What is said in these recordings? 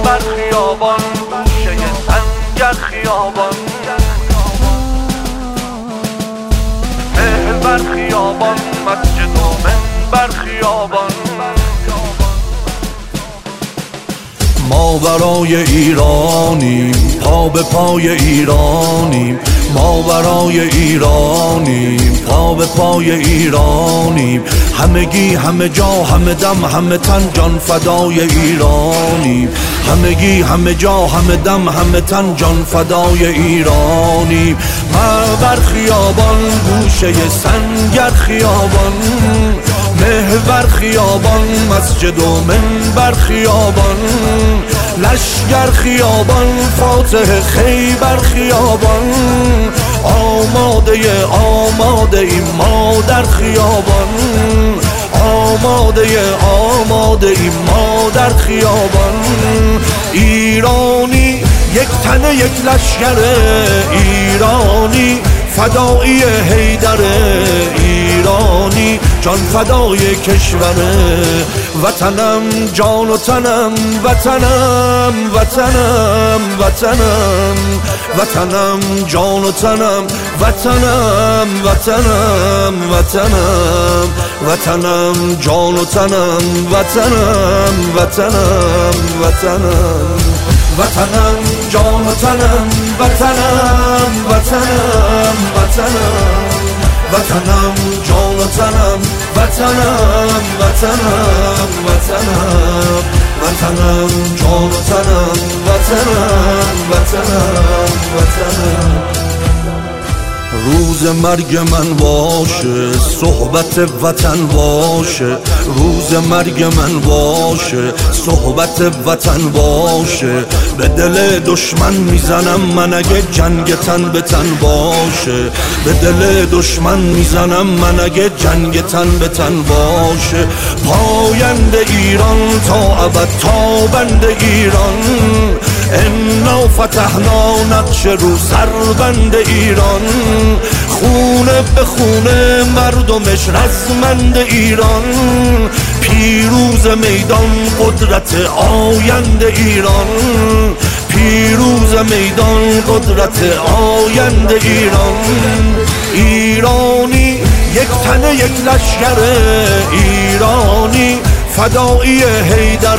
بر خیابان، گوشه سنگر خیابان، مهر بر خیابان، مسجد و منبر خیابان. ما برای ایرانیم، پا به پای ایرانیم، ما برای ایرانیم، پا به پای ایرانیم، همگی همه جا همه دم همه تن جان فدای ایرانیم، همگی همه جا همه دم همه تن جان فدای ایرانیم. ما بر خیابان، گوشه سنگر خیابان، محور خیابان، مسجد و منبر خیابان، لشگر خیابان، فاتح خیبر خیابان، آماده آماده ایم ما در خیابان، آماده ایم ما در خیابان. ایرانی یک تن یک لشگر، ایرانی فدایی حیدر، ایرانی جان فدای کشوره، وطنم جان و تنم، وطنم وطنم وطنم، وطنم جان و تنم، وطنم وطنم وطنم، وطنم جان و تنم، وطنم وطنم وطنم، وطنم جان و تنم، وطنم وطنم وطنم، وطنم جان و تنم، وطنم وطنم وطنم، وطنم جان و تنم، وطنم وطنم وطنم. روز مرگ من باشه، صحبت وطن باشه، روز مرگ من باشه، صحبت وطن باشه، به دل دشمن میزنم من اگه جنگ تن به تن باشه، به دل دشمن میزنم من اگه جنگ تن به تن باشه. پاینده ایران تا ابد، تابنده ایران، انا فتحنا نقش رو سربند ایران، خونه به خونه مردمش رزمند ایران، پیروز میدان قدرت آینده ایران، پیروز میدان قدرت آینده ایران. ایرانی یک تن یک لشگر، ایرانی فدایی حیدر،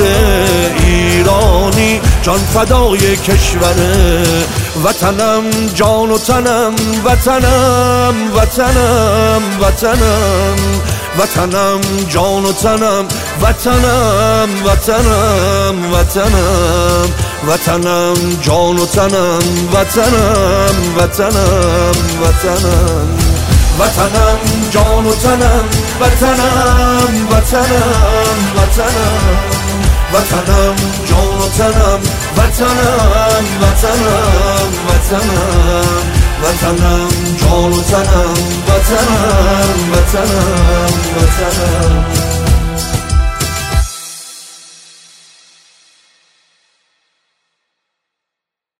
ایرانی جان فدای کشوره، وطنم جان و تنم، وطنم وطنم وطنم، وطنم جان و تنم، وطنم وطنم وطنم، وطنم جان و تنم، وطنم وطنم وطنم، وطنم جان و تنم، وطنم وطنم وطنم، وطنم جان و تنم، وطنم وطنم وطنم، وطنم جان و تنم، وطنم وطنم وطنم.